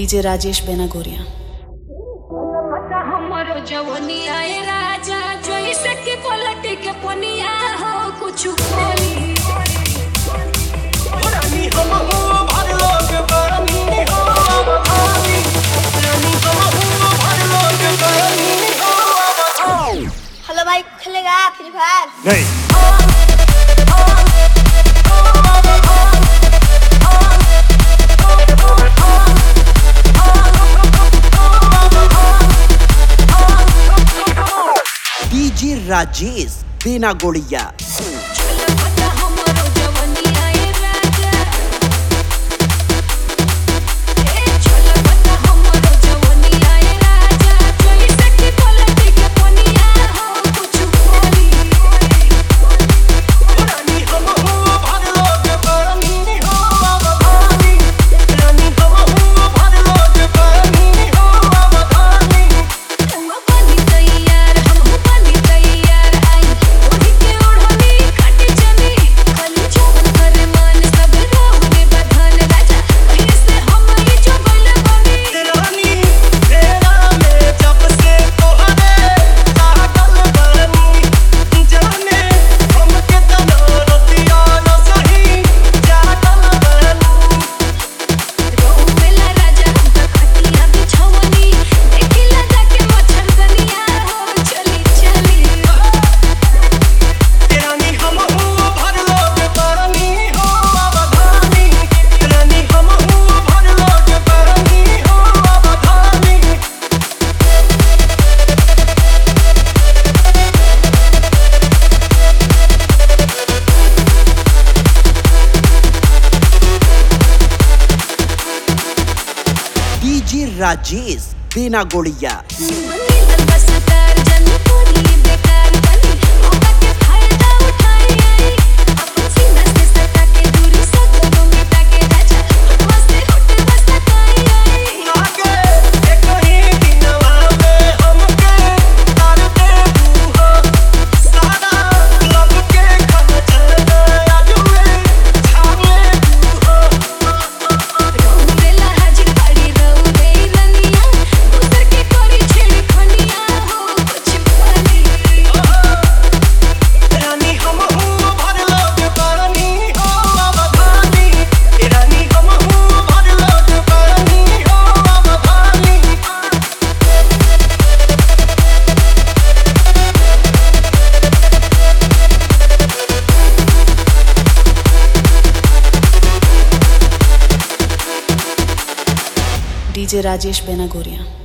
DJ Rajesh बेनागोरिया। हमरो जवनिया ए राजा जैसे के पलटी के पनिया हो कुछ बोली रानी हम हो भर लोग बरनी हो अवधानी रानी हम हो भर लोग बरनी हो अवधानी। हेलो भाई खेलेगा फ्री फायर? नहीं DJ Rajesh Benagoria. DJ Rajesh Benagoria. DJ Rajesh बेनागोरिया।